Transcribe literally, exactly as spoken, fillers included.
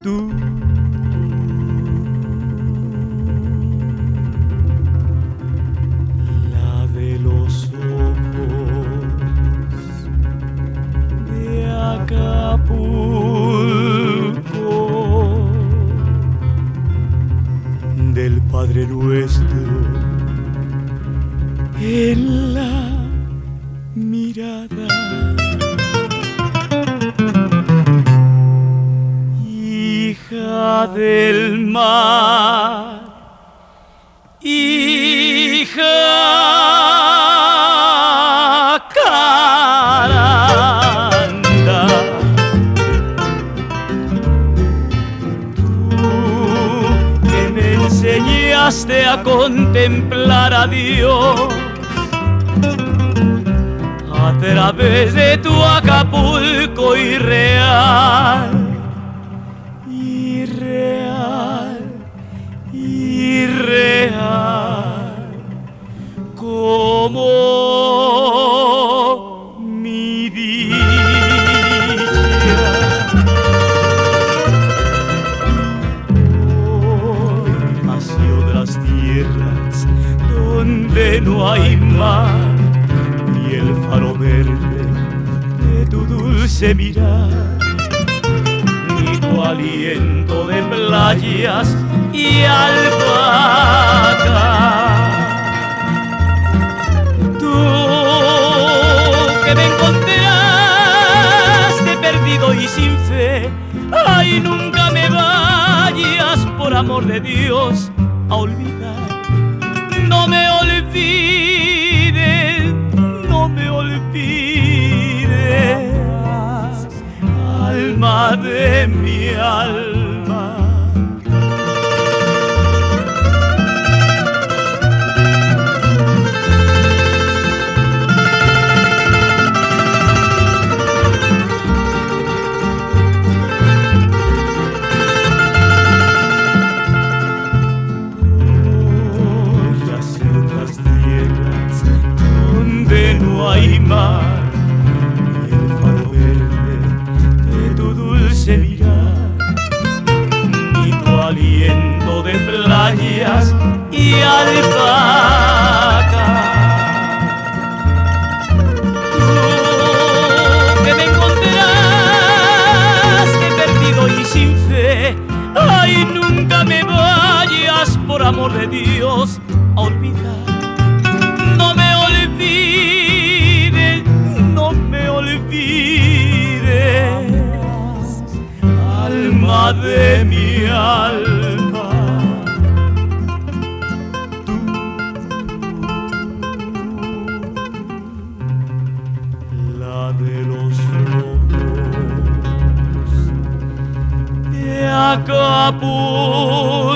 Tú. La de los ojos de Acapulco, del Padre Nuestro en la mirada, hija del mar, hija caranda. Tú que me enseñaste a contemplar a Dios a través de tu Acapulco irreal, irreal, irreal, como mi dicha. Hacia otras tierras donde no hay mar, el faro verde de tu dulce mirar, ni tu aliento de playas y albahaca. Tú que me encontraste perdido y sin fe, ay, nunca me vayas, por amor de Dios, a olvidar. No me olvides, no me olvides, alma de mi alma. Voy hacia otras tierras donde no hay mar, y el faro verde de tu dulce mirar, ni tu aliento de playas y albahaca. Tú que me encontraste perdido y sin fe, ay, nunca me vayas, por amor de Dios, a olvidar. No me olvides, no me olvides, alma de mi alma. Tú, la de los ojos de Acapulco,